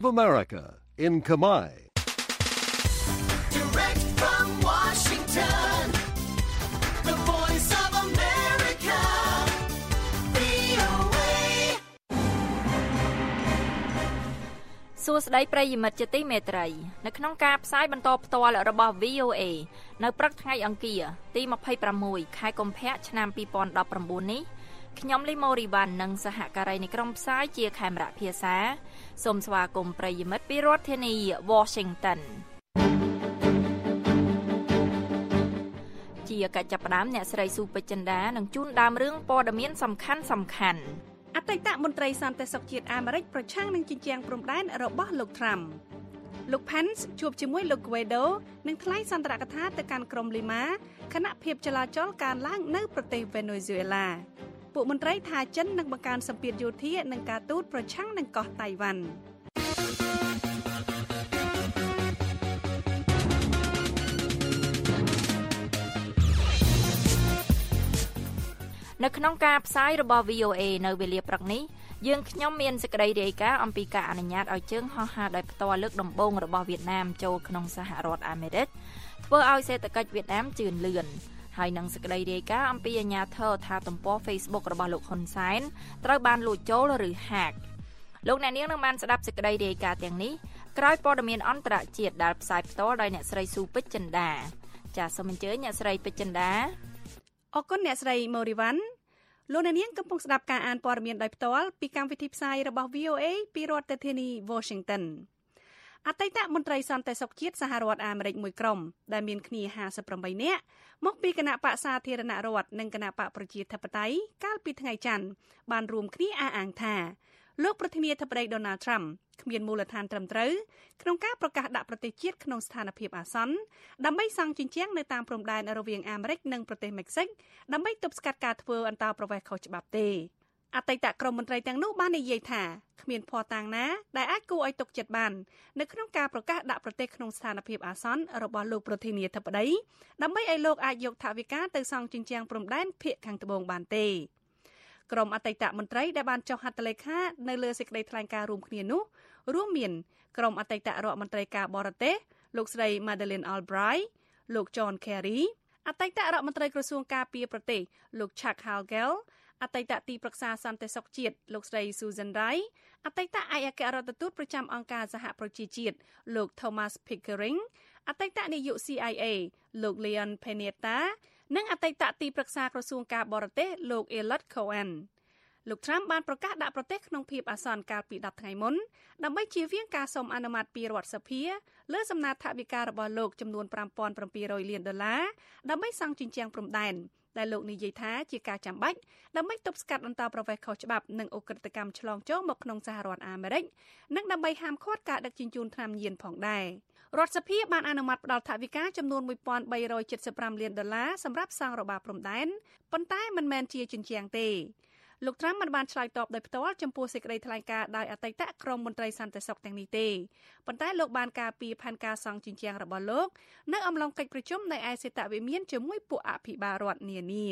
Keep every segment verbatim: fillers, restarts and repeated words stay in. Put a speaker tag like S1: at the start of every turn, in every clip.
S1: America in Khmer.
S2: Direct from Washington, the voice of America, វី អូ เอ
S3: សួស្តីប្រិយមិត្តជាទីមេត្រីនៅក្នុងការផ្សាយបន្តផ្ទាល់របស់ វី អូ เอ នៅព្រឹកថ្ងៃអង្គារទីម្ភៃប្រាំមួយខែកុម្ភៈឆ្នាំពីរពាន់ដប់ប្រាំបួននេះខ្ញុំលីម៉ូរីវ៉ាន់និងសហការីនៃក្រុមផ្សាយជាខេមរៈភាសាសូមស្វាគមន៍ប្រិយមិត្តពីរដ្ឋធានី Washington ជាកិច្ចចាប់ផ្ដើមអ្នកស្រីស៊ូពេជ្រចិន្តានឹងជូនដើមរឿងព័ត៌មានសំខាន់សំខាន់
S4: អតីតមន្ត្រីសន្តិសុខជាតិអាមេរិកប្រឆាំងនឹងជញ្ជាំងព្រំដែនរបស់លោក Trump លោក Pence ជួបជាមួយលោក Guaido និងថ្លែងសន្ទរកថាទៅកាន់ក្រុងលីម៉ាខណៈភាពចលាចលកើនឡើងនៅប្រទេសវេណេស៊ុយអេឡាពួកមន្ត្រីថាចិននឹងបង្កើនសម្ពាធយោធានិងការទូតប្រឆាំងនឹងកោះតៃវ៉ាន់
S3: នៅក្នុងការផ្សាយរបស់ វី អូ เอ នៅវេលាព្រឹកនេះយើងខ្ញុំមានសេចក្តីរាយការណ៍អំពីការអនុញ្ញាតឲ្យជើងហោះហើរដោយផ្ទាល់លើកដំបូងរបស់វៀតណាមចូលក្នុងសហរដ្ឋអាមេរិកធ្វើឲ្យសេដ្ឋកិច្ចវៀតណាមជឿនលឿនហើយនឹងសេចក្តីរាយការណ៍អំពីអាជ្ញាធរថាទំព័រ Facebook របស់លោកហ៊ុនសែនត្រូវបានលួចចូលឬ hack លោកអ្នកនាងនឹងបានស្ដាប់សេចក្តីរាយការណ៍ទាំងនេះក្រោយព័ត៌មានអន្តរជាតិដែលផ្សាយផ្ទាល់ដោយអ្នកស្រីស៊ូពេជ្រចិន្តាចាសសូមអញ្ជើញអ្នកស្រីពេជ្រចិន្តា
S4: អរគុណអ្នកស្រីម៉ូរីវ៉ាន់លោកអ្នកនាងកំពុងស្ដាប់ការអានព័ត៌មានដោយផ្ទាល់ពីកម្មវិធីផ្សាយរបស់ វី អូ เอ ពីរដ្ឋធានី Washington អតីតមន្ត្រីសន្តិសុខជាតិសហរដ្ឋអាមេរិកមួយក្រុមដែលមានគ្នាห้าสิบแปดនាក់មកពីគណៈបក្សសាធារណរដ្ឋនិងគណៈបកប្រជាធិបតេយ្យកាលពីថ្ងៃច័ន្ទបានរួមគ្នាអះអាងថាលោកប្រធានាធិបតី Donald Trump គ្មានមូលដ្ឋានត្រឹមត្រូវក្នុងការប្រកាសដាក់ប្រទេសជាតិក្នុងស្ថានភាពអាសន្នដើម្បីសង់ជញ្ជាំងនៅតាមព្រំដែនរវាងអាមេរិកនិងប្រទេសមិចស៊ិកដើម្បីទប់ស្កាត់ការធ្វើអន្តោប្រវេសន៍ខុសច្បាប់ទេអតីតក្រុមមន្ត្រីទាំងនោះបាននិយាយថាគ្មានភស្តុតាងណាដែលអាចគួរឲ្យទុកចិត្តបាននៅក្នុងការប្រកាសដាក់ប្រទេសក្នុងស្ថានភាពអាសន្នរបស់លោកប្រធានាធិបតីដើម្បីឲ្យលោកអាចយកថវិកាទៅសង់ជញ្ជាំងព្រំដែនភាគខាងត្បូងបានទេក្រុមអតីតមន្ត្រីដែលបានចុះហត្ថលេខានៅលើសេចក្តីថ្លែងការណ៍រួមគ្នានោះរួមមានក្រុមអតីតរដ្ឋមន្ត្រីការបរទេសលោកស្រី Madeleine Albright លោក John Kerry អតីតរដ្ឋមន្ត្រីក្រសួងការពារប្រទេសលោក Chuck Hagel អតីតទីប្រឹក្សាសន្តិសុខជាតិលោកស្រី Susan Rice អតីតឯកអគ្គរដ្ឋទូតប្រចាំអង្គការសហប្រជាជាតិលោក Thomas Pickering អតីតនាយក ซี ไอ เอ លោក Leon Panetta និងអតីតទីប្រឹក្សាក្រសួងការបរទេសលោក Eliot Cohen លោក Trump បានប្រកាសដាក់ប្រទេសក្នុងភាពអាសន្នកាលពីដប់ថ្ងៃមុនដើម្បីជៀសវាងការសុំអនុម័តពីរដ្ឋសភាលើសំណើថវិការបស់លោកចំនួនfive thousand seven hundredលានដុល្លារដើម្បីសង់ជញ្ជាំងព្រំដែនដែលលោកនិយាយថាជាការចាំបាច់ដើម្បីទប់ស្កាត់អន្តោប្រវេសន៍ខុសច្បាប់និងអ ுக ្រិតកម្មឆ្លងចូលមកក្នុងសហរដ្ឋអាមេរិកនិងដើម្បីហាមឃាត់ការដឹកជញ្ជូនថ្នាំញៀនផងដែររដ្ឋសភាបានអនុម័តផ្តល់ថវិកាចំនួនone thousand three hundred seventy-fiveលានដុល្លារសម្រាប់សង់របារព្រំដែនប៉ុន្តែមិនមែនជាជញ្ជាំងទេលោក Trump មិនបានឆ្លើយតបដោយផ្ទាល់ចំពោះសេចក្តីថ្លែងការណ៍ដោយអតីតក្រុមមន្ត្រីសន្តិសុខទាំងនេះទេប៉ុន្តែលោកបានការពារផែនការសង់ជញ្ជាំងរបស់លោកនៅអំឡុងកិច្ចប្រជុំនៅឯសេតវិមានជាមួយពួកអភិបាលរដ្ឋនានា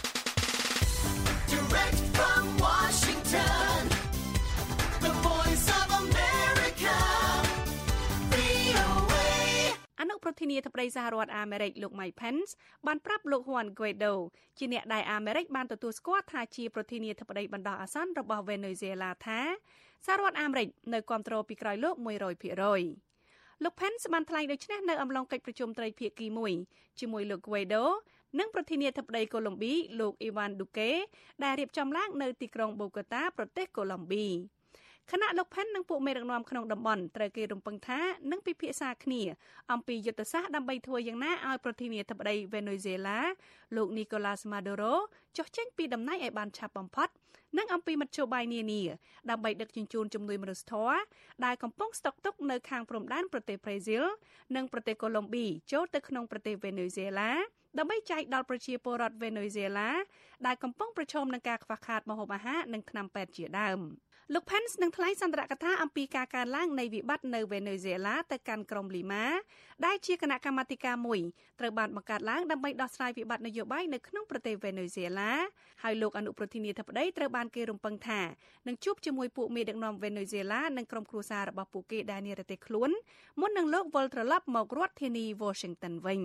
S2: Direct from Washington, the voice of America, វី អូ เอ
S4: អនុប្រធានាធិបតីសហរដ្ឋអាមេរិកលោក Mike Pence បានប្រាប់លោក Juan Guaido ជាអ្នកដែលអាមេរិកបានទទួលស្គាល់ថាជាប្រធានាធិបតីបណ្ដោះអាសន្នរបស់វេណេស៊ុយអេឡាថាសហរដ្ឋអាមេរិកនៅគាំទ្រពីក្រោយលោកone hundred percent លោក Pence បានថ្លែងដូចនេះនៅអំឡុងកិច្ចប្រជុំត្រីភាគីមួយជាមួយលោក Guaido និងប្រធានាធិបតីកូឡុំប៊ីលោក Ivan Duque ដែលរៀបចំឡើងនៅទីក្រុង Bogota ប្រទេសកូឡុំប៊ីខណៈលោក Pence និងពួកមេដឹកនាំក្នុងតំបន់ត្រូវគេរំពឹងថានឹងពិភាក្សាគ្នាអំពីយុទ្ធសាស្ត្រដើម្បីធ្វើយ៉ាងណាឲ្យប្រធានាធិបតីវេណេស៊ុយអេឡាលោក Nicolas Maduro ចុះចេញពីតំណែងឲ្យបានឆាប់បំផុតនិងអំពីមធ្យោបាយនានាដើម្បីដឹកជញ្ជូនជំនួយមនុស្សធម៌ដែលកំពុងស្តុកទុកនៅខាងព្រំដែនប្រទេសប្រេស៊ីលនិងប្រទេសកូឡុំប៊ីចូលទៅក្នុងប្រទេសវេណេស៊ុយអេឡាដើម្បីចែកដល់ប្រជាពលរដ្ឋវេណេស៊ុយអេឡាដែលកំពុងប្រឈមនឹងការខ្វះខាតម្ហូបអាហារនិងថ្នាំពេទ្យជាដើមលោក Pence នឹងថ្លែងសន្ទរកថាអំពីការកើនឡើងនៃវិបត្តិនៅវេណេស៊ុយអេឡាទៅកាន់ក្រុមលីម៉ាដែលជាគណៈកម្មាធិការមួយត្រូវបានបង្កើតឡើងដើម្បីដោះស្រាយវិបត្តិនយោបាយនៅក្នុងប្រទេសវេណេស៊ុយអេឡាហើយលោកអនុប្រធានាធិបតីត្រូវបានគេរំពឹងថានឹងជួបជាមួយពួកមេដឹកនាំវេណេស៊ុយអេឡានិងក្រុមគ្រួសាររបស់ពួកគេដែលនិរទេសខ្លួនមុននឹងលោកវិលត្រឡប់មករដ្ឋធានី Washington វិញ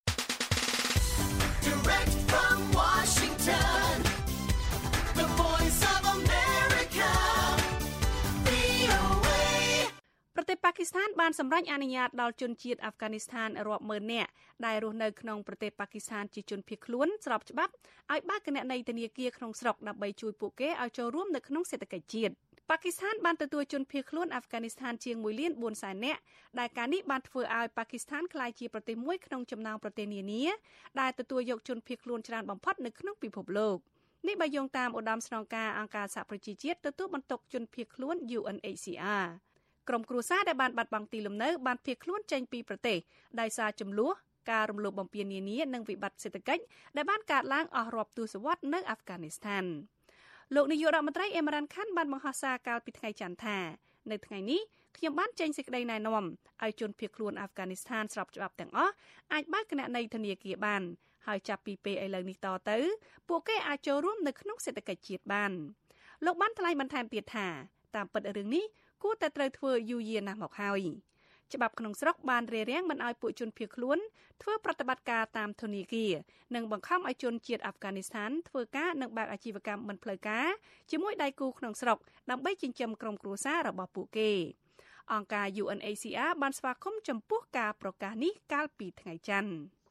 S2: Direct from Washington, the voice of America, វី អូ เอ
S4: ប្រទេសប៉ាគីស្ថានបានសម្រេចអនុញ្ញាតដល់ជនជាតិអាហ្វហ្គានីស្ថានរាប់ម៉ឺននាក់ដែលរស់នៅក្នុងប្រទេសប៉ាគីស្ថានជាជនភៀសខ្លួនស្របច្បាប់ឲ្យបើកគណនីធនាគារក្នុងស្រុកដើម្បីជួយពួកគេឲ្យចូលរួមនៅក្នុងសេដ្ឋកិច្ចជាតិប៉ាគីស្ថានបានទទួលជនភៀសខ្លួនអាហ្វហ្គានីស្ថានជាងមួយលានបួនសែននាក់ដែលការនេះបានធ្វើឲ្យប៉ាគីស្ថានក្លាយជាប្រទេសមួយក្នុងចំណោមប្រទេសនានាដែលទទួលយកជនភៀសខ្លួនច្រើនបំផុតនៅក្នុងពិភពលោកនេះបើយោងតាមឧត្តមស្នងការអង្គការសហប្រជាជាតិទទួលបន្ទុកជនភៀសខ្លួន U N H C R ក្រុមគ្រួសារដែលបានបាត់បង់ទីលំនៅបានភៀសខ្លួនចេញពីប្រទេសដោយសារចំនួនការរំលោភបំពាននានានិងវិបត្តិសេដ្ឋកិច្ចដែលបានកើតឡើងអស់រាប់ទសវត្សរ៍នៅអាហ្វហ្គានីស្ថានលោកនាយករដ្ឋមន្ត្រីអេមរ៉ាន់ខាន់បានបង្ហោះសារកាលពីថ្ងៃច័ន្ទថានៅថ្ងៃនេះខ្ញុំបានចេញសេចក្តីណែនាំឲ្យជនភៀសខ្លួនអាហ្វហ្គានីស្ថានស្របច្បាប់ទាំងអស់អាចបើកគណនីធនាគារបានហើយចាប់ពីពេលឥឡូវនេះតទៅពួកគេអាចចូលរួមនៅក្នុងសេដ្ឋកិច្ចជាតិបានលោកបានថ្លែងបន្ថែមទៀតថាតាមពិតរឿងនេះគួរតែត្រូវធ្វើយូរយារណាស់មកហើយច្បាប់ក្នុងស្រុកបានរារាំងមិនឲ្យពួកជនភៀសខ្លួនធ្វើប្រតិបត្តិការតាមធនាគារនិងបង្ខំឲ្យជនជាតិអាហ្វហ្គានីស្ថានធ្វើការនិងបើកអាជីវកម្មមិនផ្លូវការជាមួយដៃគូក្នុងស្រុកដើម្បីចិញ្ចឹមក្រុមគ្រួសាររបស់ពួកគេអង្គការ U N H C R បានស្វាគមន៍ចំពោះការប្រកាសនេះកាលពីថ្ងៃច័ន្ទ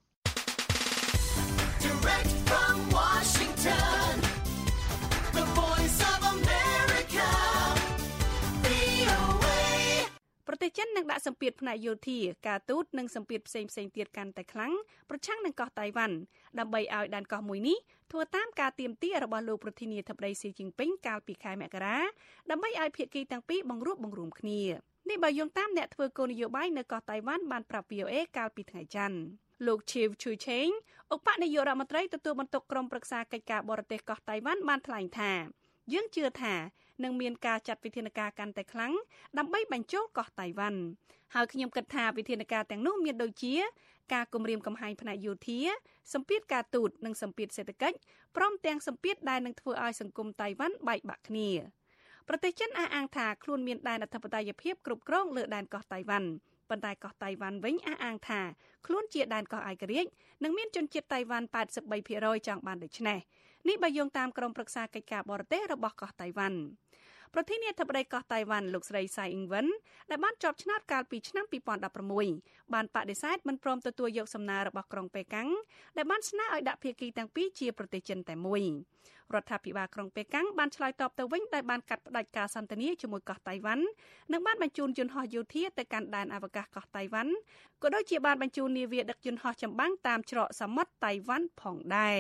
S2: Direct from Washington, the voice of America, វី អូ เอ
S4: ប្រទេសចិននឹងដាក់សម្ពាធផ្នែកយោធាការទូតនិងសម្ពាធផ្សេងៗទៀតកាន់តែខ្លាំងប្រឆាំងនឹងកោះតៃវ៉ាន់ដើម្បីឲ្យដែនកោះមួយនេះធ្វើតាមការទាមទាររបស់លោកប្រធានាធិបតីស៊ីជីនពីងកាលពីខែមករាដើម្បីឲ្យភាគីទាំងពីរបង្រួបបង្រួមគ្នានេះបើយោងតាមអ្នកធ្វើគោលនយោបាយនៅកោះតៃវ៉ាន់បានប្រាប់ V O A កាលពីថ្ងៃច័ន្ទលោក Chief Chui Cheng ឧបនាយករដ្ឋមន្ត្រីទទួលបន្ទុកក្រុមប្រឹក្សាកិច្ចការបរទេសកោះតៃវ៉ាន់បានថ្លែងថាយើងជឿថានឹងមានការចាត់វិធានការកាន់តែខ្លាំងដើម្បីបញ្ចូលកោះតៃវ៉ាន់ហើយខ្ញុំគិតថាវិធានការទាំងនោះមានដូចជាការគម្រាមកំហែងផ្នែកយោធាសម្ពាធការទូតនិងសម្ពាធសេដ្ឋកិច្ចព្រមទាំងសម្ពាធដែលនឹងធ្វើឲ្យសង្គមតៃវ៉ាន់បែកបាក់គ្នាប្រទេសចិនអះអាងថាខ្លួនមានដែនអធិបតេយ្យភាពគ្រប់គ្រងលើដែនកោះតៃវ៉ាន់ប៉ុន្តែកោះតៃវ៉ាន់វិញអះអាងថាខ្លួនជាដែនកោះឯករាជ្យនិងមានជនជាតិតៃវ៉ាន់ แปดสิบสามភាគរយ ចង់បានដូច្នេះនេះបើយោងតាមក្រុមប្រឹក្សាកិច្ចការបរទេសរបស់កោះតៃវ៉ាន់ប្រធានាធិបតីកោះតៃវ៉ាន់លោកស្រីសៃអ៊ីងវិនដែលបានជាប់ឆ្នោតកាលពីឆ្នាំពីរពាន់ដប់ប្រាំមួយបានបដិសេធមិនព្រមទទួលយកសំណើរបស់ក្រុងប៉េកាំងដែលបានស្នើឲ្យដាក់ភាគីទាំងពីរជាប្រទេសចិនតែមួយរដ្ឋាភិបាលក្រុងប៉េកាំងបានឆ្លើយតបទៅវិញដោយបានកាត់ផ្តាច់ការសន្ទនាជាមួយកោះតៃវ៉ាន់និងបានបញ្ជូនយន្តហោះយោធាទៅកាន់ដែនអវកាសកោះតៃវ៉ាន់ក៏ដូចជាបានបញ្ជូននាវាដឹកយន្តហោះចម្បាំងតាមច្រកសមុទ្រតៃវ៉ាន់ផងដែរ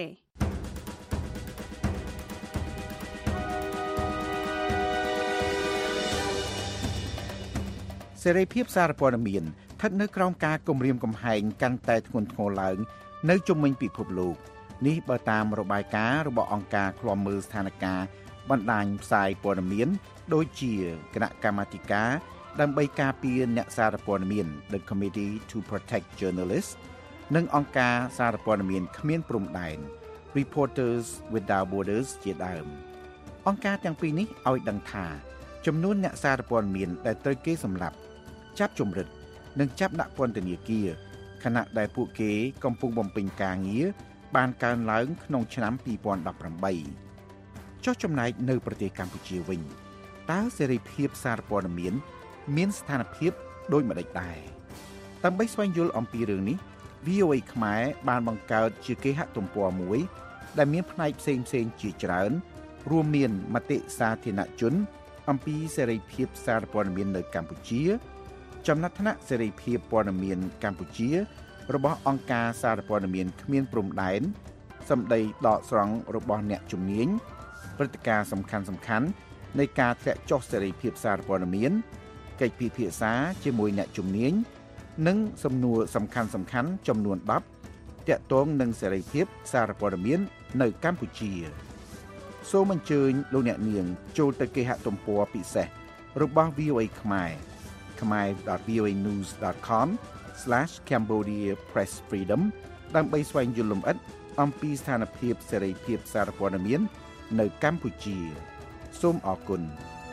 S5: សេរីភាពសារព័ត៌មានស្ថិតនៅក្រោមការគំរាមកំហែងកាន់តែធ្ងន់ធ្ងរឡើងនៅជុំវិញពិភពលោកនេះបើតាមរបាយការណ៍របស់អង្គការឃ្លាំមើលស្ថានភាពបណ្ដាញផ្សាយព័ត៌មានដូចជាគណៈកម្មាធិការដើម្បីការពារអ្នកសារព័ត៌មាន The Committee to Protect Journalists និងអង្គការសារព័ត៌មានគ្មានព្រំដែន Reporters Without Borders ជាដើមអង្គការទាំងពីរនេះឲ្យដឹងថាចំនួនអ្នកសារព័ត៌មានដែលត្រូវគេសម្លាប់ចាប់ជំរិតនិងចាប់ដាក់ពន្ធនាគារខណៈដែលពួកគេកំពុងបំពេញការងារបានកើនឡើងក្នុងឆ្នាំពីរពាន់ដប់ប្រាំបីចុះចំណែកនៅប្រទេសកម្ពុជាវិញតើសេរីភាពសារព័ត៌មានមានស្ថានភាពដូចម្តេចដែរដើម្បីស្វែងយល់អំពីរឿងនេះ V O A ខ្មែរបានបង្កើតជាគេហទំព័រមួយដែលមានផ្នែកផ្សេងៗជាច្រើនរួមមានមតិសាធារណជនអំពីសេរីភាពសារព័ត៌មាននៅកម្ពុជាចំណាត់ថ្នាក់សេរីភាពព័ត៌មានកម្ពុជារបស់អង្គការសារព័ត៌មានគ្មានព្រំដែនសម្ដីដកស្រង់របស់អ្នកជំនាញព្រឹត្តិការណ៍សំខាន់សំខាន់នៃការធ្លាក់ចុះសេរីភាពសារព័ត៌មានកិច្ចពិភាក្សាជាមួយអ្នកជំនាញនិងសំណួរសំខាន់សំខាន់ចំនួនដប់ទាក់ទងនឹងសេរីភាពសារព័ត៌មាននៅកម្ពុជាសូមអញ្ជើញលោកអ្នកនាងចូលទៅគេហទំព័រពិសេសរបស់ វី អូ អេ ខ្មែរ khmer dot v o a news dot com slash cambodia press freedom ដើម្បីស្វែងយល់លម្អិតអំពីស្ថានភាពសេរីភាពសារព័ត៌មាននៅកម្ពុជាសូមអរគុណ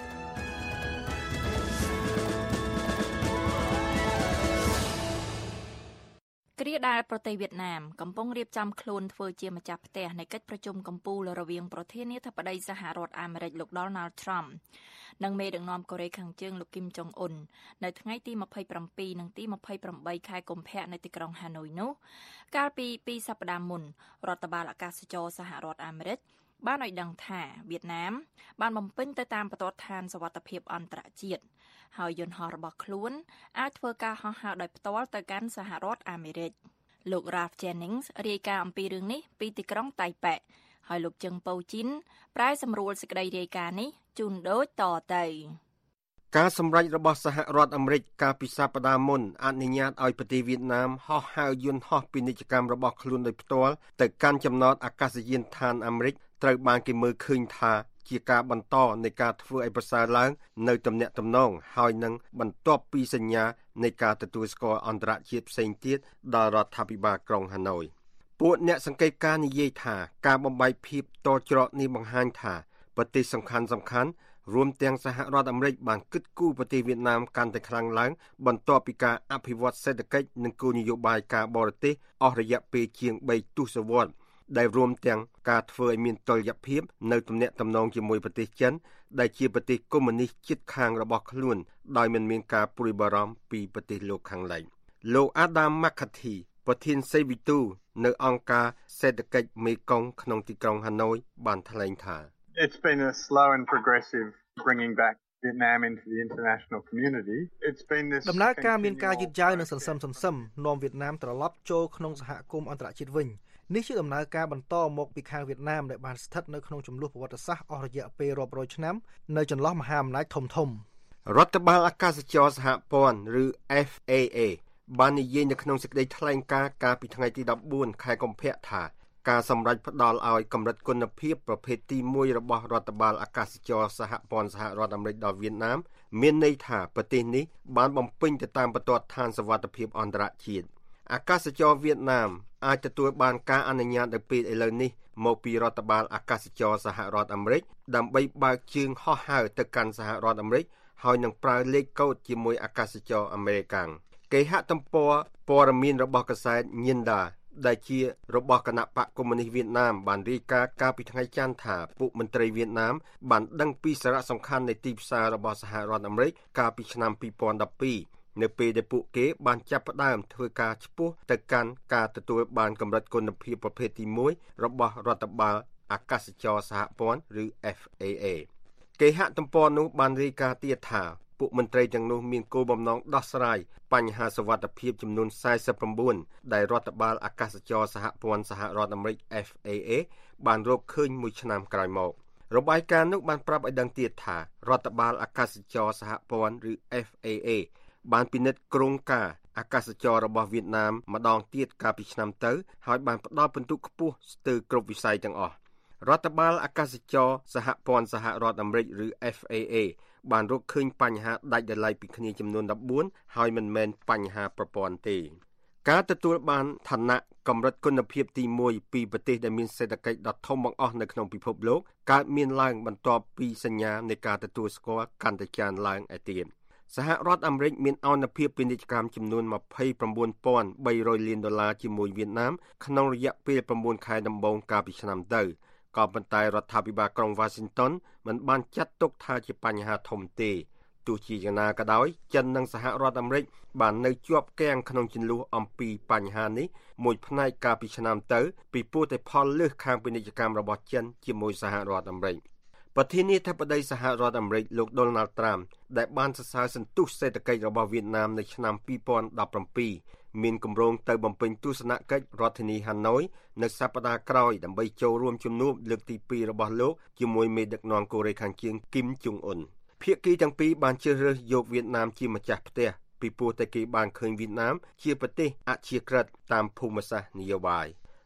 S3: គ្រាដែលប្រទេសវៀតណាមកំពុងរៀបចំខ្លួនធ្វើជាម្ចាស់ផ្ទះនៃកិច្ចប្រជុំកំពូលរវាងប្រធានាធិបតីសហរដ្ឋអាមេរិកលោក Donald Trump និងមេដឹកនាំកូរ៉េខាងជើងលោកគីមចុងអ៊ុននៅថ្ងៃទីម្ភៃប្រាំពីរនិងទីម្ភៃប្រាំបីខែកុម្ភៈនៅទីក្រុងហាណូយនោះកាលពីពីរសប្តាហ៍មុនរដ្ឋបាលអាកាសចរសហរដ្ឋអាមេរិកបានឲ្យដឹងថាវៀតណាមបានបំពេញទៅតាមបទដ្ឋានសុវត្ថិភាពអន្តរជាតិហើយយន្តហោះរបស់ខ្លួនអាចធ្វើការហោះហើរដោយផ្ទាល់ទៅកាន់សហរដ្ឋអាមេរិកលោក Ralph Jennings រាយការណ៍អំពីរឿងនេះពីទីក្រុងតៃប៉េហើយលោកជឹងប៉ូជីនប្រែសម្រួលសេចក្តីរាយការណ៍នេះជូនដូចតទៅ
S6: ការសម្រេចរបស់សហរដ្ឋអាមេរិកកាលពីសប្តាហ៍មុនអនុញ្ញាតឲ្យប្រទេសវៀតណាមហោះហើរយន្តហោះពាណិជ្ជកម្មរបស់ខ្លួនដោយផ្ទាល់ទៅកាន់ចំណតអាកាសយានដ្ឋានអាមេរិកត្រូវបានគេមើលឃើញថាជាការបន្តនៃការធ្វើឲ្យប្រសើរឡើងនៅទំនាក់ទំនងហើយនឹងបន្ទាប់ពីសញ្ញានៃការទទួលស្គាល់អន្តរជាតិផ្សេងទៀតដល់រដ្ឋាភិបាលក្រុងហាណូយពួកអ្នកសង្កេតការណ៍និយាយថាការបំបែកភាពតច្រកនេះបង្ហាញថាប្រទេសសំខាន់សំខាន់រួមទាំងសហរដ្ឋអាមេរិកបានគិតគូរប្រទេសវៀតណាមកាន់តែខ្លាំងឡើងបន្ទាប់ពីការអភិវឌ្ឍសេដ្ឋកិច្ចនិងគោលនយោបាយការបរទេសអស់រយៈពេលជាងបីទសវត្សរ៍ដែលរួមទាំងការធ្វើឲ្យមានតុល្យភាពនៅទំនាក់ទំនងជាមួយប្រទេសចិនដែលជាប្រទេសកុម្មុយនីសជិតខាងរបស់ខ្លួនដោយមិនមានការព្រួយបារម្ភពីប្រទេសលោកខាងលិចលោក Adam McCarthy ប្រធានសេវិទូនៅអង្គការសេដ្ឋកិច្ចមេគង្គក្នុងទីក្រុងហាណូយបានថ្លែងថា
S7: It's been a slow and progressive bringing back Vietnam into the international community. It's been this
S8: ដំណើរការមានការយឺតយ៉ាវនិងសន្សឹមសន្សឹមនាំវៀតណាមត្រឡប់ចូលក្នុងសហគមន៍អន្តរជាតិវិញនេះជាដំណើរការបន្តមកពីខាងវៀតណាមដែលបានស្ថិតនៅក្នុងចំនួនប្រវត្តិសាស្ត្រអស់រយៈពេលរាប់រយឆ្នាំនៅចន្លោះមហាអំណាចធំធំ
S6: រដ្ឋបាលអាកាសចរសហព័ន្ធឬ F A A បាននិយាយនៅក្នុងសេចក្តីថ្លែងការណ៍កាលពីថ្ងៃទីដប់បួនខែកុម្ភៈថាការសម្រេចផ្ដល់ឲ្យកម្រិតគុណភាពប្រភេទទីមួយរបស់រដ្ឋបាលអាកាសចរសហព័ន្ធសហរដ្ឋអាមេរិកដល់វៀតណាមមានន័យថាប្រទេសនេះបានបំពេញទៅតាមបទដ្ឋានសុវត្ថិភាពអន្តរជាតិអាកាសចរវៀតណាមអាចទទួលបានការអនុញ្ញាតនៅពេលឥឡូវនេះមកពីរដ្ឋបាលអាកាសចរសហរដ្ឋអាមេរិកដើម្បីបើកជើងហោះហើរទៅកាន់សហរដ្ឋអាមេរិកហើយនឹងប្រើលេខកូដជាមួយអាកាសចរអាមេរិកាំងគេហទំព័រព័ត៌មានរបស់កាសែតញៀនដាដែលជារបស់គណៈបកកុម្មុយនីសវៀតណាមបានរាយការណ៍កាលពីថ្ងៃច័ន្ទថាពួកមន្ត្រីវៀតណាមបានដឹងពីសារៈសំខាន់នៃទីផ្សាររបស់សហរដ្ឋអាមេរិកកាលពីឆ្នាំពីរពាន់ដប់ពីរនៅពេលដែលពួកគេបានចាប់ផ្ដើមធ្វើការឆ្ពោះទៅកាន់ការទទួលបានកម្រិតគុណភាពប្រភេទទីមួយរបស់រដ្ឋបាលអាកាសចរសហព័ន្ធឬ F A A គេហទំព័រនោះបានរាយការណ៍ទៀតថាពួកមន្ត្រីទាំងនោះមានគោលបំណងដោះស្រាយបញ្ហាសុវត្ថិភាពចំនួនសែសិប៩ដែលរដ្ឋបាលអាកាសចរសហព័ន្ធសហរដ្ឋអាមេរិក F A A បានរកឃើញមួយឆ្នាំក្រោយមករបាយការណ៍នោះបានប្រាប់ឲ្យដឹងទៀតថារដ្ឋបាលអាកាសចរសហព័ន្ធឬ F A A បានពិនិត្យគ្រោងការអាកាសចររបស់វៀតណាមម្ដងទៀតកាលពីឆ្នាំទៅហើយបានផ្ដល់ពិន្ទុខ្ពស់ស្ទើរគ្រប់វិស័យទាំងអស់រដ្ឋបាលអាកាសចរសហព័ន្ធសហរដ្ឋអាមេរិកឬ F A A បានរកឃើញបញ្ហាដាច់ដោយឡែកពីគ្នាចំនួនដប់បួនហើយមិនមែនបញ្ហាប្រព័ន្ធទេការទទួលបានឋានៈកម្រិតគុណភាពទីមួយពីប្រទេសដែលមានសេដ្ឋកិច្ចដ៏ធំបង្អស់នៅក្នុងពិភពលោកកើតមានឡើងបន្ទាប់ពីសញ្ញានៃការទទួលស្គាល់កាន់តែច្រើនឡើងឯទៀតសហរដ្ឋអាមេរិកមានអនុភាពពាណិជ្ជកម្មចំនួនម្ភៃប្រាំបួនពាន់បីរយលានដុល្លារជាមួយវៀតណាមក្នុងរយៈពេលប្រាំបួនខែដំបូងកាលពីឆ្នាំទៅក៏ប៉ុន្តែរដ្ឋាភិបាលក្រុង Washington មិនបានចាត់ទុកថាជាបញ្ហាធំទេទោះជាយ៉ាងណាក៏ដោយចិននិងសហរដ្ឋអាមេរិកបាននៅជាប់គាំងក្នុងជម្លោះអំពីបញ្ហានេះមួយផ្នែកកាលពីឆ្នាំទៅពីព្រោះតែផលលើសខាងពាណិជ្ជកម្មរបស់ចិនជាមួយសហរដ្ឋអាមេរិកប្រធានាធិបតីសហរដ្ឋអាមេរិកលោក Donald Trump ដែលបានសរសើរសន្ទុះសេដ្ឋកិច្ចរបស់វៀតណាមនៅឆ្នាំពីរពាន់ដប់ប្រាំពីរមានគម្រោងទៅបំពេញទស្សនកិច្ចរដ្ឋធានីហាណូយនៅសប្តាហ៍ក្រោយដើម្បីចូលរួមជំនួបលើកទីពីររបស់លោកជាមួយមេដឹកនាំកូរ៉េខាងជើងគីមចុងអ៊ុនភាគីទាំងពីរបានជ្រើសរើសយកវៀតណាមជាម្ចាស់ផ្ទះពីព្រោះតែគេបានឃើញវៀតណាមជាប្រទេសអព្យាក្រឹតតាមភូមិសាស្ត្រនយោបាយ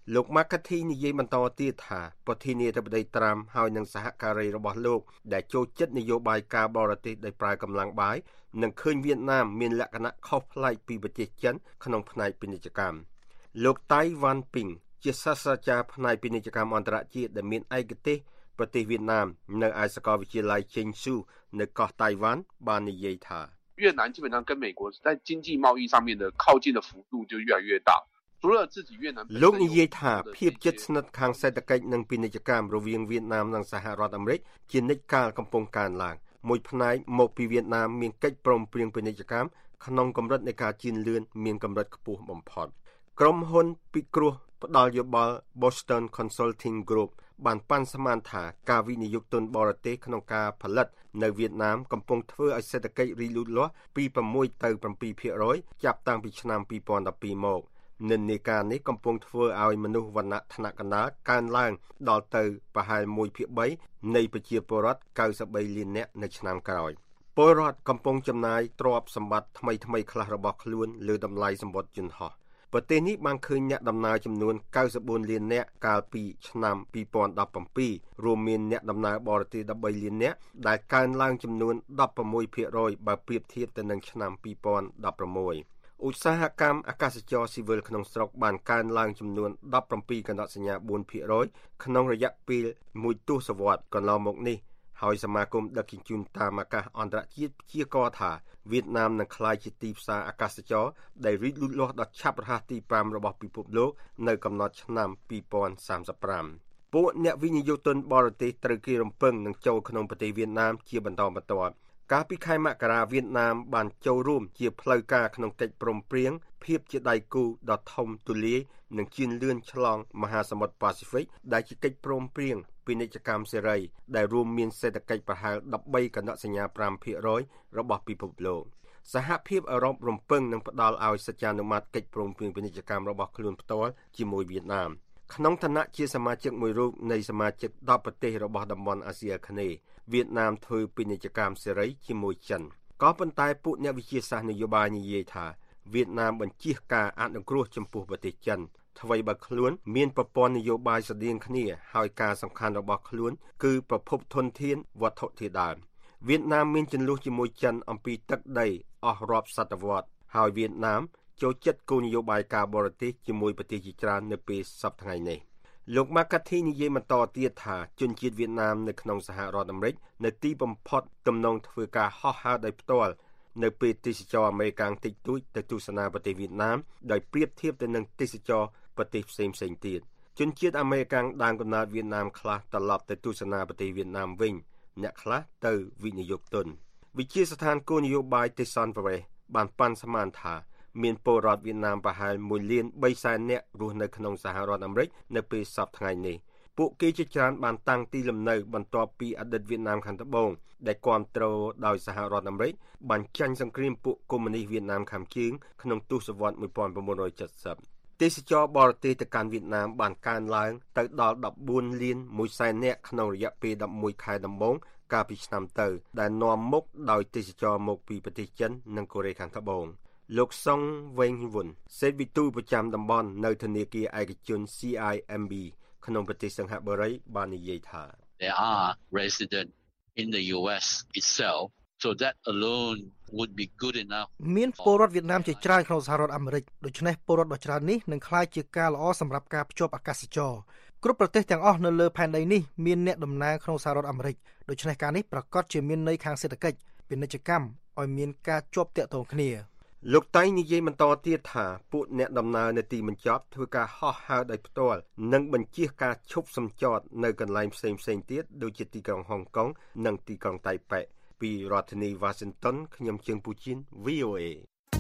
S6: លោក McCarthy និយាយបន្តទៀតថាប្រធានាធិបតីត្រាំហើយនឹងសហការីរបស់លោកដែលចូលចិត្តនយោបាយការបរទេសដោយប្រើកម្លាំងបាយនឹងឃើញវៀតណាមមានលក្ខណៈខុសប្លែកពីប្រទេសចិនក្នុងផ្នែកពាណិជ្ជកម្មលោក Tai Wan Ping ជាសាស្ត្រាចារ្យផ្នែកពាណិជ្ជកម្មអន្តរជាតិដែលមានឯកទេសប្រទេសវៀតណាមនៅឯសាកលវិទ្យាល័យ Chengsu នៅកោះតៃវ៉ាន់បាននិយាយថា
S9: 越南基本上跟美国在经济贸易上面的靠近的幅度就越来越大。除了自己越南
S6: លោកនិយាយថាភាពជិតស្និទ្ធខាងសេដ្ឋកិច្ចនិងពាណិជ្ជកម្មរវាងវៀតណាមនិងសហរដ្ឋអាមេរិកជានិច្ចកាលកំពុងកើនឡើងមួយផ្នែកមកពីវៀតណាមមានកិច្ចព្រមព្រៀងពាណិជ្ជកម្មក្នុងកម្រិតនៃការជឿនលឿនមានកម្រិតខ្ពស់បំផុតក្រុមហ៊ុនពិគ្រោះផ្ដល់យោបល់ Boston Consulting Group បានប៉ាន់ស្មានថាការវិនិយោគទុនបរទេសក្នុងការផលិតនៅវៀតណាមកំពុងធ្វើឲ្យសេដ្ឋកិច្ចរីកលូតលាស់ពី៦ទៅ៧ភាគរយ ចាប់តាំងពីឆ្នាំពីរពាន់ដប់ពីរមកនិន្នាការនេះកំពុងធ្វើឲ្យមនុស្សវណ្ណៈថ្នាក់កណ្ដាលកើនឡើងដល់ទៅប្រហែលមួយភាគបីនៃប្រជាពលរដ្ឋកៅសិបបីលាននាក់នៅឆ្នាំក្រោយពលរដ្ឋកំពុងចំណាយទ្រព្យសម្បត្តិថ្មីថ្មីខ្លះរបស់ខ្លួនលើតម្លៃសម្បត្តិយន្តហោះប្រទេសនេះបានឃើញអ្នកដំណើរចំនួនកៅសិបបួនលាននាក់កាលពីឆ្នាំពីរពាន់ដប់bảyរួមមានអ្នកដំណើរបរទេសដប់បីលាននាក់ដែលកើនឡើងចំនួនដប់៦ភាគរយបើប្រៀបធៀបទៅនឹងឆ្នាំពីរពាន់ដប់៦ឧស្សាហកម្មអាកាសចរណ៍ស៊ីវិលក្នុងស្រុកបានកើនឡើងចំនួនដប់៧កណ្ដាប់សញ្ញាបួនភាគរយក្នុងរយៈពេលមួយទសវត្សរ៍កន្លងមកនេះហើយសមាគមដឹកជញ្ជូនតាមអាកាសអន្តរជាតិព្យាករណ៍ថាវៀតណាមនឹងក្លាយជាទីផ្សារអាកាសចរណ៍ដែលរីកលូតលាស់ដ៏ឆាប់រហ័សទីប្រាំរបស់ពិភពលោកនៅកំណត់ឆ្នាំពីរពាន់សាមសិបប្រាំពួកអ្នកវិនិយោគទុនបរទេសត្រូវគេរំពឹងនឹងចូលក្នុងប្រទេសវៀតណាមជាបន្តបន្ទាប់កាលពីខែមករាវៀតណាមបានចូលរួមជាផ្លូវការក្នុងកិច្ចព្រមព្រៀងភាពជាដៃគូដ៏ធំទូលាយនិងជឿនលឿនឆ្លងមហាសមុទ្រប៉ាស៊ីហ្វិកដែលជាកិច្ចព្រមព្រៀងពាណិជ្ជកម្មសេរីដែលរួមមានសេដ្ឋកិច្ចប្រហែលដប់បីកណ្ដាប់សញ្ញាប្រាំភាគរយរបស់ពិភពលោកសហភាពអឺរ៉ុបរំពឹងនឹងផ្ដល់ឲ្យសច្ចានុមត្តិកិច្ចព្រមព្រៀងពាណិជ្ជកម្មរបស់ខ្លួនផ្ទាល់ជាមួយវៀតណាមក្នុងឋានៈជាសមាជិកមួយរូបនៃសមាជិកដប់ប្រទេសរបស់តំបន់អាស៊ីអាគ្នេយ៍វៀតណាមធ្វើពាណិជ្ជកម្មសេរីជាមួយចិនក៏ប៉ុន្តែពួកអ្នកវិទ្យាសាស្ត្រនយោបាយនិយាយថាវៀតណាមបញ្ជៀសការអនុគ្រោះចំពោះប្រទេសចិនថ្មីបើខ្លួនមានប្រព័ន្ធនយោបាយស្រដៀងគ្នាហើយការសំខាន់របស់ខ្លួនគឺប្រភពធនធានវត្ថុធាតុដើមវៀតណាមមានជម្លោះជាមួយចិនអំពីទឹកដីអស់រាប់សតវត្សរ៍ហើយវៀតណាមចូលចិត្តគោលនយោបាយការបរទេសជាមួយប្រទេសជាច្រើននៅពេលសប្តាហ៍ថ្ងៃនេះលោក McCarthy និយាយបន្តទៀតថាជនជាតិវៀតណាមនៅក្នុងសហរដ្ឋអាមេរិកនៅទីបំផុតទំនងធ្វើការហោះហើរដោយផ្ទាល់នៅពេលទេសចរអាមេរិកតិចតួចទៅទស្សនាប្រទេសវៀតណាមដោយប្រៀបធៀបទៅនឹងទេសចរប្រទេសផ្សេងៗទៀតជនជាតិអាមេរិកដើមកំណើតវៀតណាមខ្លះត្រឡប់ទៅទស្សនាប្រទេសវៀតណាមវិញអ្នកខ្លះទៅវិនិយោគទុនវិជាស្ថានគោលនយោបាយទេសនប្រវេសបានប៉ាន់ស្មានថាមានពលរដ្ឋវៀតណាមប្រហែលមួយលានបីសែននាក់រស់នៅក្នុងសហរដ្ឋអាមេរិកនៅពេលសប្តាហ៍ថ្ងៃនេះពួកគេជាច្រើនបានតាំងទីលំនៅបន្ទាប់ពីអតីតវៀតណាមខាងត្បូងដែលគាំទ្រដោយសហរដ្ឋអាមេរិកបានចាញ់សង្គ្រាមពួកកុម្មុយនីសវៀតណាមខាងជើងក្នុងទសវត្សរ៍មួយពាន់៩រយចិតសិបទេសចរបរទេសទៅកាន់វៀតណាមបានកើនឡើងទៅដល់ដប់បួនលានមួយសែននាក់ក្នុងរយៈពេលដប់មួយខែដំបូងកាលពីឆ្នាំទៅដែលនាំមុខដោយទេសចរមកពីប្រទេសចិននិងកូរ៉េខាងត្បូងលោកសុងវែងវុនសេតវិទូប្រចាំតំបន់នៅធនាគារឯកជន C I M B ក្នុងប្រទេសសិង្ហបុរីបាននិយាយថា
S10: There are resident in the U S itself so that alone would be good enough
S8: មានពលរដ្ឋវៀតណាមជាច្រើនក្នុងសហរដ្ឋអាមេរិកដូច្នេះពលរដ្ឋដ៏ច្រើននេះនឹងក្លាយជាការល្អសម្រាប់ការភ្ជាប់អាកាសចរណ៍គ្រប់ប្រទេសទាំងអស់នៅលើផែនដីនេះមានអ្នកដំណើរក្នុងសហរដ្ឋអាមេរិកដូច្នេះការនេះប្រកាសជាមានន័យខាងសេដ្ឋកិច្ចពាណិជ្ជកម្មឲ្យមានការជាប់ទាក់ទងគ្នា
S6: លោកតៃនិយាយបន្តទៀតថាពួកអ្នកដំណើរនៅទីបញ្ចប់ធ្វើការហោះហើរដោយផ្ទាល់និងបញ្ជៀសការឈប់សម្ចតនៅកន្លែងផ្សេងៗទៀតដូចជាទីក្រុងហុងកុងនិងទីក្រុងតៃប៉េពីរដ្ឋធានី Washington ខ្ញុំជើងពូជីន V O A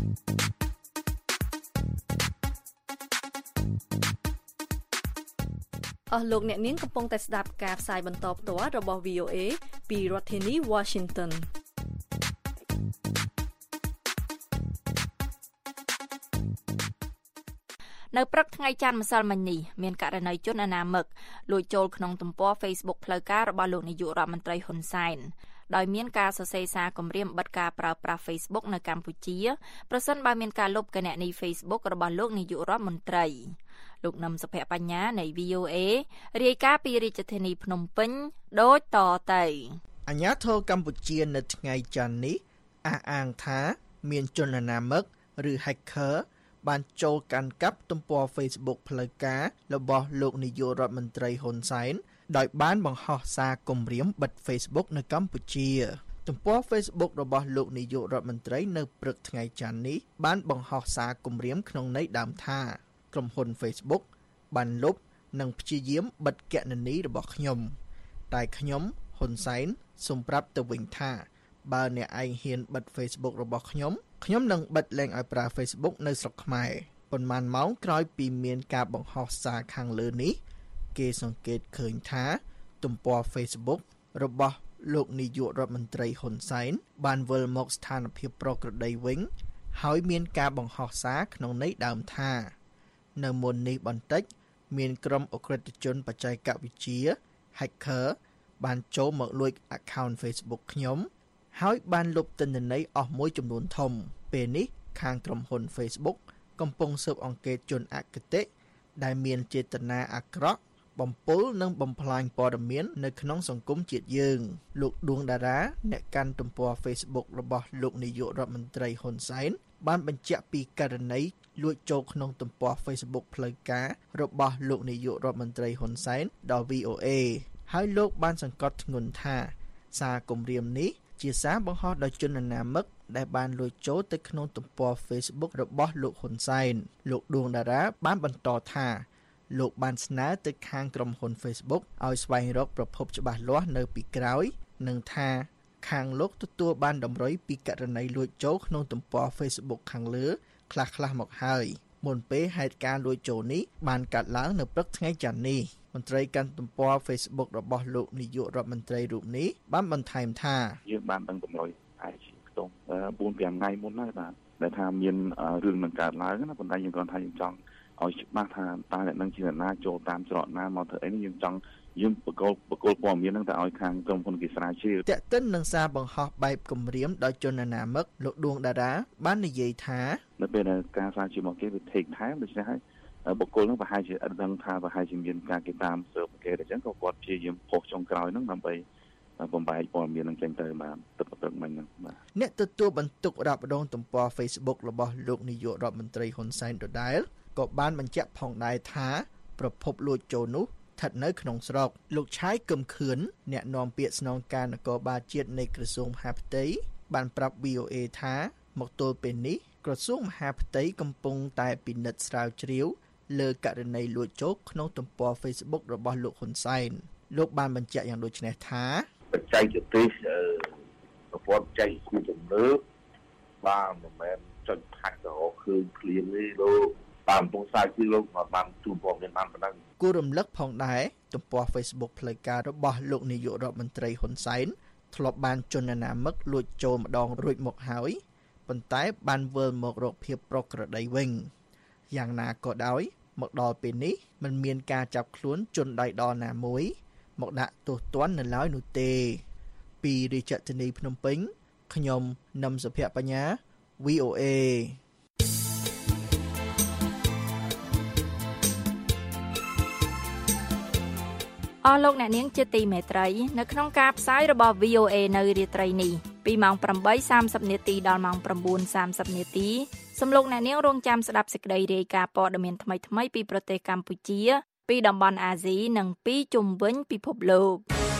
S4: អស់លោកអ្នកនាងកំពុងតែស្ដាប់ការផ្សាយបន្តផ្ទាល់របស់ V O A ពីរដ្ឋធានី Washington
S3: នៅព្រឹកថ្ងៃច័ន្ទម្សិលមិញនេះមានករណីជនអនាមិកលួចចូលក្នុងទំព័រ Facebook ផ្លូវការរបស់លោកនាយករដ្ឋមន្ត្រីហ៊ុនសែនដោយមានការសរសេរសារគំរាមបិទការប្រើប្រាស់ Facebook នៅកម្ពុជាប្រសិនបើមានការលុបគណនី Facebook របស់លោកនាយករដ្ឋមន្ត្រីលោកនឹមសុភ័ក្របញ្ញានៃ វី អូ เอ រាយការណ៍ពីរាជធានីភ្នំពេញដូចតទៅ
S11: អាជ្ញាធរកម្ពុជានៅថ្ងៃច័ន្ទនេះអះអាងថាមានជនអនាមិកឬ hacker បានចូលកាន់កាប់ទំព័រ Facebook ផ្លូវការរបស់លោកនាយករដ្ឋមន្ត្រីហ៊ុនសែនដោយបានបង្ហោះសារគំរាមបិទ Facebook នៅកម្ពុជាទំព័រ Facebook របស់លោកនាយករដ្ឋមន្ត្រីនៅព្រឹកថ្ងៃច័ន្ទនេះបានបង្ហោះសារគំរាមក្នុងន័យដើមថាក្រុមហ៊ុន Facebook បានលុបនិងព្យាយាមបិទគណនីរបស់ខ្ញុំតែខ្ញុំហ៊ុនសែនសូមប្រាប់ទៅវិញថាបើអ្នកឯងហ៊ានបិទ Facebook របស់ខ្ញុំខ្ញុំនឹងបិទលែងឲ្យប្រើ Facebook នៅស្រុកខ្មែរប៉ុន្មានម៉ោងក្រោយពីមានការបង្ហោះសារខាងលើនេះគេសង្កេតឃើញថាទំព័រ Facebook របស់លោកនាយករដ្ឋមន្ត្រីហ៊ុនសែនបានវិលមកស្ថានភាពប្រក្រតីវិញហើយមានការបង្ហោះសារក្នុងន័យដើមថានៅមុននេះបន្តិចមានក្រុមអក្រិតជនបច្ចេកវិទ្យា hacker បានចូលមកលួច account Facebook ខ្ញុំហើយបានលុបទិន្នន័យអស់មួយចំនួនធំពេលនេះខាងក្រុមហ៊ុន Facebook កំពុងស៊ើបអង្កេតជនអគតិដែលមានចេតនាអាក្រក់បំពុលនិងបំផ្លាញព័ត៌មាននៅក្នុងសង្គមជាតិយើងលោកដួងតារាអ្នកកាន់ទំព័រ Facebook របស់លោកនាយករដ្ឋមន្ត្រីហ៊ុនសែនបានបញ្ជាក់ពីករណីលួចចូលក្នុងទំព័រ Facebook ផ្លូវការរបស់លោកនាយករដ្ឋមន្ត្រីហ៊ុនសែនដល់ វី អូ เอ ហើយលោកបានសង្កត់ធ្ងន់ថាសារគំរាមនេះជាសារបង្ហោះដោយជនអនាមិកដែលបានលួចចូលទៅក្នុងទំព័រ Facebook របស់លោកហ៊ុនសែនលោកដួងតារាបានបន្តថាលោកបានស្នើទៅខាងក្រុមហ៊ុន Facebook ឲ្យស្វែងរកប្រភពច្បាស់លាស់នៅពីក្រោយនិងថាខាងលោកទទួលបានតម្រុយពីករណីលួចចូលក្នុងទំព័រ Facebook ខាងលើខ្លះៗមកហើយមុនពេលហេតុការណ៍លួចចូលនេះបានកើតឡើងនៅព្រឹកថ្ងៃច័ន្ទនេះមន្ត្រីកាន់ទំព័រ Facebook របស់លោកនាយករដ្ឋមន្ត្រីរូបនេះបានបន្ថែមថា
S12: យើងបានដឹងតម្រុយអាចខ្ទង់ បួន ប្រាំ ថ្ងៃមុនហើយបាទដែលថាមានរឿងនឹងកើតឡើងណាប៉ុន្តែយើងគ្រាន់ថាយើងចង់ឲ្យច្បាស់ថាតើអ្នកនឹងជាអ្នកណាចូលតាមច្រកណាមកធ្វើអីនេះយើងចង់យើងបកគោលបកគោលព័ត៌មានហ្នឹងទៅឲ្យខាងក្រុមហ៊ុនគេស្រាវជ្រាវ
S11: តេតិននឹងសារបង្ហោះបែបគម្រាមដោយជនអនាមិកលោកដួងតារាបាននិយាយថា
S12: នៅពេលដែលការស្រាវជ្រាវមកគេវា take time ដូច្នេះហើយបកគោលហ្នឹងប្រហែលជាអត់ដឹងថាប្រហែលជាមានការគេតាមស៊ើបគេអញ្ចឹងក៏គាត់ព្យាយាមផុសចុងក្រោយហ្នឹងដើម្បីបំបែកព័ត៌មានហ្នឹងចេញទៅបានទឹកទឹកមិញហ្នឹងបាទ
S11: អ្នកទទួលបន្ទុករ៉ាប់រងទំព័រ Facebook របស់លោកនាយករដ្ឋមន្ត្រីហ៊ុនសែនដដែលក៏បានបញ្ជាក់ផងដែរថាប្រភពលួចចូលនោះស្ថិតនៅក្នុងស្រុកលោកឆាយកឹមខឿនអ្នកនាំពាក្យស្នងការនគរបាលជាតិនៃក្រសួងមហាផ្ទៃបានប្រាប់ វី អូ เอ ថាមកទល់ពេលនេះក្រសួងមហាផ្ទៃកំពុងតែពិនិត្យស្រាវជ្រាវលើករណីលួចចូលក្នុងទំព័រ Facebook របស់លោកហ៊ុនសែនលោកបានបញ្ជាក់យ៉ាងដូចនេះថា
S13: បច្ចេកទេសប្រព័ន្ធបច្ចេកវិទ្យាទំនើបបានមិនមែនចុចផាក់ទៅរកឃើញភ្លាមទេលោកតាមពងសាយគឺលោកបានជួបព័ត៌មានបានប៉ុណ្ណឹង
S11: គួររំលឹកផងដែរទំព័រ Facebook ផ្លូវការរបស់លោកនាយករដ្ឋមន្ត្រីហ៊ុនសែនធ្លាប់បានជនអនាមិកលួចចូលម្ដងរួចមកហើយប៉ុន្តែបានវិលមករកភាពប្រក្រតីវិញយ៉ាងណាក៏ដោយមកដល់ពេលនេះមិនមានការចាប់ខ្លួនជនដៃដល់ណាមួយមកដាក់ទោសទណ្ឌនៅឡើយនោះទេពីរាជធានីភ្នំពេញខ្ញុំនឹមសុភ័ក្របញ្ញា វី អូ เอ
S3: អស់លោកអ្នកនាងជាទីមេត្រីនៅក្នុងការផ្សាយរបស់ វី អូ เอ នៅរាត្រីនេះពីម៉ោង ប្រាំបីសាមសិប នាទីដល់ម៉ោង ប្រាំបួនសាមសិប នាទីសូមលោកអ្នកនាងរងចាំស្ដាប់សេចក្តីរាយការណ៍ព័ត៌មានថ្មីៗពីប្រទេសកម្ពុជាពីតំបន់អាស៊ីនិងពីជុំវិញពិភពលោក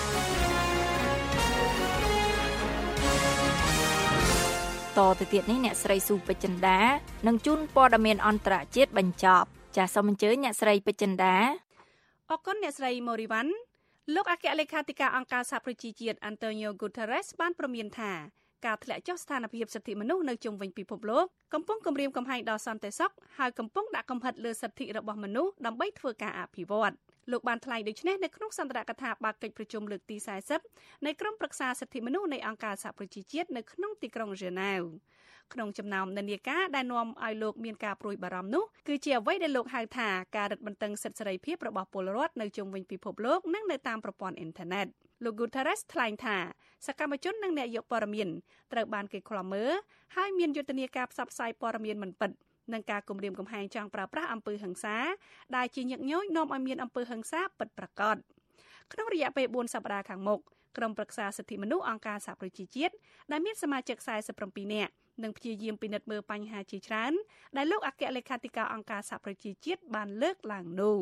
S3: តទៅទៀតនេះអ្នកស្រីស៊ូពេជ្រចិន្តានឹងជូនព័ត៌មានអន្តរជាតិបញ្ចប់ចាសសូមអញ្ជើញអ្នកស្រីពេជ្រចិន្តា
S4: អរគុណអ្នកស្រីម៉ូរីវ៉ាន់លោកអគ្គលេខាធិការអង្គការសហប្រជាជាតិ Antonio Guterres បានព្រមានថាការធ្លាក់ចុះស្ថានភាពសិទ្ធិមនុស្សនៅជុំវិញពិភពលោកកំពុងគំរាមកំហែងដល់សន្តិសុខហើយកំពុងដាក់កំហិតលើសិទ្ធិរបស់មនុស្សដើម្បីធ្វើការអភិវឌ្ឍលោកបានថ្លែងដូចនេះនៅក្នុងសន្ទរកថាបាកិច្ចប្រជុំលើកទីសែសិបនៃក្រុមប្រឹក្សាសិទ្ធិមនុស្សនៃអង្គការសហប្រជាជាតិនៅក្នុងទីក្រុងហ្សឺណែវក្នុងចំណោមនិន្នាការដែលនាំឲ្យលោកមានការព្រួយបារម្ភនោះគឺជាអ្វីដែលលោកហៅថាការរឹតបន្តឹងសិទ្ធិសេរីភាពរបស់ពលរដ្ឋនៅជុំវិញពិភពលោកនិងនៅតាមប្រព័ន្ធអ៊ីនធឺណិតលោក Guterres ថ្លែងថាសកម្មជននិងអ្នកយកព័ត៌មានត្រូវបានគេឃ្លាំមើលហើយមានយុទ្ធនាការផ្សព្វផ្សាយព័ត៌មានមិនពិតនិងការគំរាមកំហែងចង់ប្រើប្រាស់អំពើហិង្សាដែលជាញឹកញយនាំឲ្យមានអំពើហិង្សាពិតប្រាកដក្នុងរយៈពេលបួនសប្តាហ៍ខាងមុខក្រុមប្រឹក្សាសិទ្ធិមនុស្សអង្គការសហប្រជាជាតិដែលមានសមាជិកสี่สิบเจ็ดនាក់នឹងព្យាយាមពិនិត្យមើលបញ្ហាជាច្រើនដែលលោកអគ្គលេខាធិការអង្គការសហប្រជាជាតិបានលើកឡើងនោះ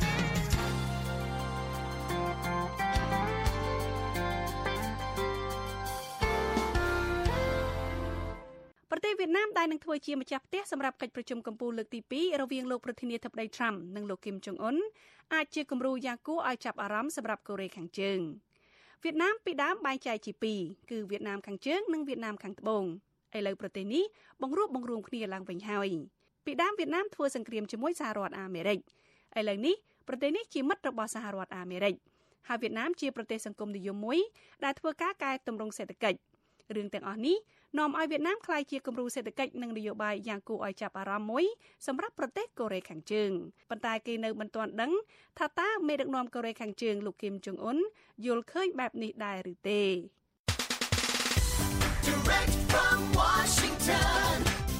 S4: ប្រទេសវៀតណាមដែលនឹងធ្វើជាម្ចាស់ផ្ទះសម្រាប់កិច្ចប្រជុំកំពូលលើកទីពីររវាងលោកប្រធានាធិបតី Trump និងលោក Kim Jong Un អាចជាគំរូយ៉ាងគួរឲ្យចាប់អារម្មណ៍សម្រាប់កូរ៉េខាងជើងវៀតណាមពីដើមបែងចែកជាពីរគឺវៀតណាមខាងជើងនិងវៀតណាមខាងត្បូងឥឡូវប្រទេសនេះបង្រួបបង្រួមគ្នាឡើងវិញហើយពីដើមវៀតណាមធ្វើសង្គ្រាមជាមួយសហរដ្ឋអាមេរិកឥឡូវនេះប្រទេសនេះជាមិត្តរបស់សហរដ្ឋអាមេរិកហើយវៀតណាមជាប្រទេសសង្គមនិយមមួយដែលធ្វើការកែតម្រង់សេដ្ឋកិច្ចរឿងទាំងអស់នេះនាំឲ្យវៀតណាមក្លាយជាគំរូសេដ្ឋកិច្ចនិងនយោបាយយ៉ាងគួរឲ្យចាប់អារម្មណ៍មួយសម្រាប់ប្រទេសកូរ៉េខាងជើងប៉ុន្តែគេនៅមិនទាន់ដឹងថាតើមេដឹកនាំកូរ៉េខាងជើងលោក Kim Jong Un យល់ឃើញបែបនេះដែរឬទេ
S2: Direct from Washington,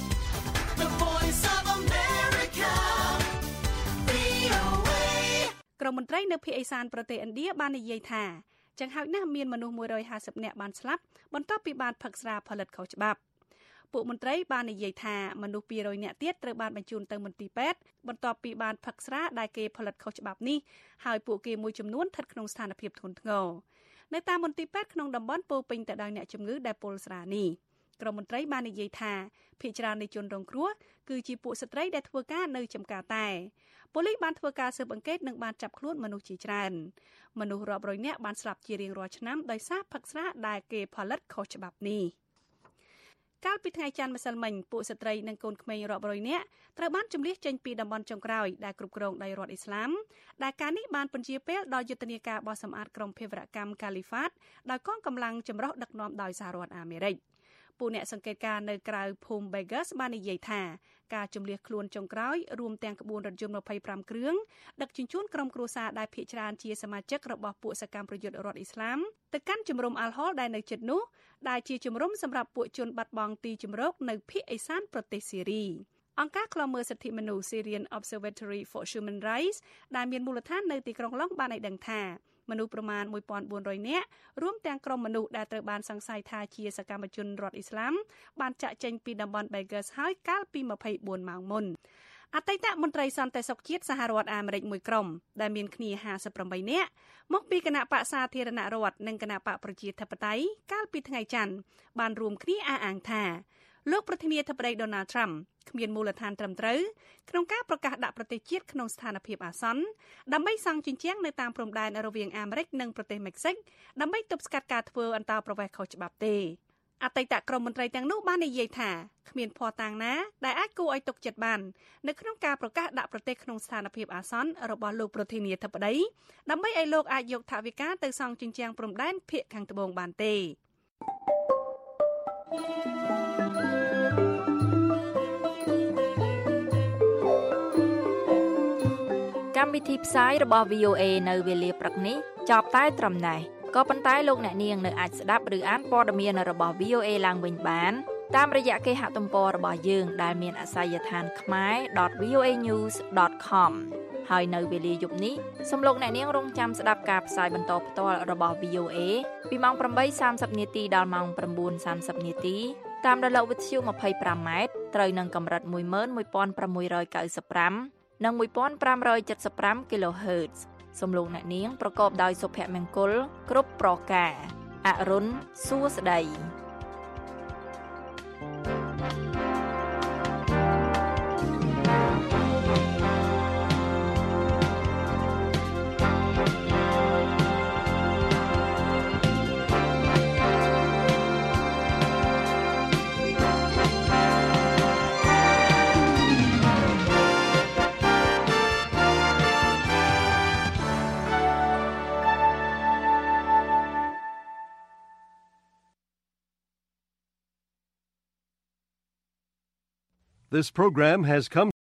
S2: the voice of America, វី អូ เอ
S4: ក្រុមមន្ត្រីនៅភាគឦសានប្រទេសឥណ្ឌាបាននិយាយថាចឹងហើយណាស់មានមនុស្សមួយរយห้าสิบនាក់បានស្លាប់បន្ទាប់ពីបានផឹកស្រាផលិតខុសច្បាប់ពួកមន្ត្រីបាននិយាយថាមនុស្សពីររយនាក់ទៀតត្រូវបានបញ្ជូនទៅមន្ទីរពេទ្យបន្ទាប់ពីបានផឹកស្រាដែលគេផលិតខុសច្បាប់នេះហើយពួកគេមួយចំនួនស្ថិតក្នុងស្ថានភាពធ្ងន់ធ្ងរនៅតាមមន្ទីរពេទ្យក្នុងតំបន់ពោពេញទៅដោយអ្នកជំងឺដែលពុលស្រានេះក្រុមមន្ត្រីបាននិយាយថាភាគច្រើននៃជនរងគ្រោះគឺជាពួកស្ត្រីដែលធ្វើការនៅចំការតែប៉ូលីសបានធ្វើការស៊ើបអង្កេតនិងបានចាប់ខ្លួនមនុស្សជាច្រើនមនុស្សរាប់រយនាក់បានស្លាប់ជារៀងរាល់ឆ្នាំដោយសារផឹកស្រាដែលគេផលិតខុសច្បាប់នេះកាលពីថ្ងៃច័ន្ទម្សិលមិញពួកស្ត្រីនិងកូនក្មេងរាប់រយនាក់ត្រូវបានជម្លៀសចេញពីតំបន់ចុងក្រោយដែលគ្រប់គ្រងដោយរដ្ឋអ៊ីស្លាមដែលការនេះបានពន្យាពេលដល់យុទ្ធនាការបោះសម្អាតក្រុមភេរវកម្មកាលីហ្វាតដោយកងកម្លាំងចម្រុះដឹកនាំដោយសហរដ្ឋអាមេរិកពួកអ្នកសង្កេតការណ៍នៅក្រៅភូមិ Vegas បាននិយាយថាការជម្លៀសខ្លួនចុងក្រោយរួមទាំងក្បួនរថយន្តยี่สิบห้าគ្រឿងដឹកជញ្ជូនក្រុមគ្រួសារដែលភាគច្រើនជាសមាជិករបស់ពួកសកម្មប្រយុទ្ធរដ្ឋអ៊ីស្លាមទៅកាន់ជំរំអាល់ហលដែលនៅជិតនោះដែលជាជំរំសម្រាប់ពួកជនបាត់បង់ទីជម្រកនៅភាគឦសានប្រទេសសេរីអង្គការឃ្លាំមើលសិទ្ធិមនុស្ស Syrian Observatory for Human Rights ដែលមានមូលដ្ឋាននៅទីក្រុងឡុងបានឲ្យដឹងថាមនុស្សប្រមាណmột nghìn bốn trămនាក់រួមទាំងក្រុមមនុស្សដែលត្រូវបានសង្ស័យថាជាសកម្មជនរដ្ឋអ៊ីស្លាមបានចាក់ចេញពីតំបន់ Vegas ហើយកាលពីยี่สิบสี่ម៉ោងមុនអតីតមន្ត្រីសន្តិសុខជាតិសហរដ្ឋអាមេរិកមួយក្រុមដែលមានគ្នាห้าสิบแปดនាក់មកពីគណៈបកសាធារណរដ្ឋនិងគណៈបកប្រជាធិបតេយ្យកាលពីថ្ងៃច័ន្ទបានរួមគ្នាអះអាងថាលោកប្រធានាធិបតី Donald Trump គ្មានមូលដ្ឋានត្រឹមត្រូវក្នុងការប្រកាសដាក់ប្រទេសជាតិក្នុងស្ថានភាពអាសន្នដើម្បីសង់ជញ្ជាំងនៅតាមព្រំដែនរវាងអាមេរិកនិងប្រទេសមិចស៊ិកដើម្បីទប់ស្កាត់ការធ្វើអន្តោប្រវេសន៍ខុសច្បាប់ទេអតីតក្រុមមន្ត្រីទាំងនោះបាននិយាយថាគ្មានភស្តុតាងណាដែលអាចគួរឲ្យទុកចិត្តបាននៅក្នុងការប្រកាសដាក់ប្រទេសក្នុងស្ថានភាពអាសន្នរបស់លោកប្រធានាធិបតីដើម្បីឲ្យលោកអាចយកថវិកាទៅសង់ជញ្ជាំងព្រំដែនភាគខាងត្បូងបានទេ
S3: កម្មវិធីផ្សាយរបស់ វី អូ เอ នៅវេលាព្រឹកនេះចប់តែត្រឹមនេះក៏ប៉ុន្តែលោកអ្នកនាងនៅអាចស្ដាប់ឬអានព័ត៌មានរបស់ វី អូ เอ ឡើងវិញបានតាមរយៈគេហទំព័ររបស់យើងដែលមានអាសយដ្ឋាន khmae dot v o a news dot com ហើយនៅវេលាយប់នេះសូមលោកអ្នកនាងរងចាំស្ដាប់ការផ្សាយបន្តផ្ទាល់របស់ វី អូ เอ ពីម៉ោងeight thirtyនាទីដល់ម៉ោងnine thirtyនាទីតាមរលកវិទ្យុtwenty-fiveម៉ែត្រត្រូវនឹងកម្រិតone one six nine fiveនិងone five seven five គីឡូហឺតซ์សូមលោកអ្នកនាងប្រកបដោយសុភមង្គលគ្រប់ប្រការអរុនសួស្តី
S1: This program has come